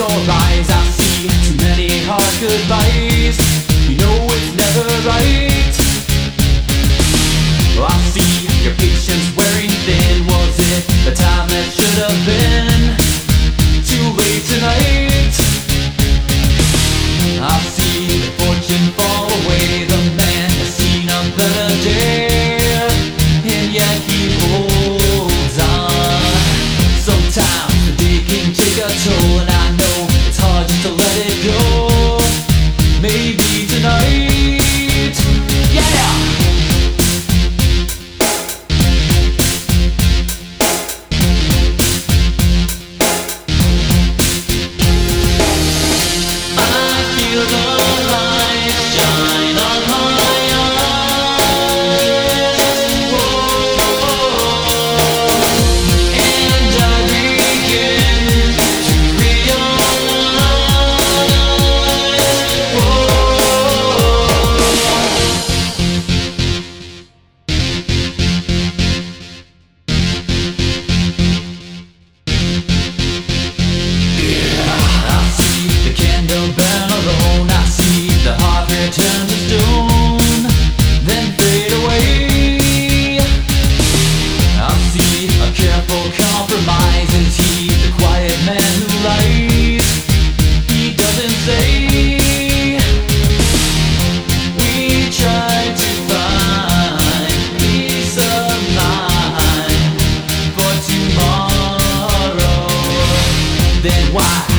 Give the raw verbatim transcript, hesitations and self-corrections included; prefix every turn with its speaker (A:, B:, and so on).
A: your eyes, I see too many hard goodbyes. You know it's never right. I see your patience wearing thin. Was it the time that should have been too late tonight? I see the fortune fall away. The man has seen a better day, and yet he holds on. Sometimes the day can take a toll, and I know it's hard just to let it go. Maybe tonight, yeah. Turn to stone, then fade away. I see a careful compromise. Is he the quiet man who lies? He doesn't say. We try to find peace of mind for tomorrow. Then why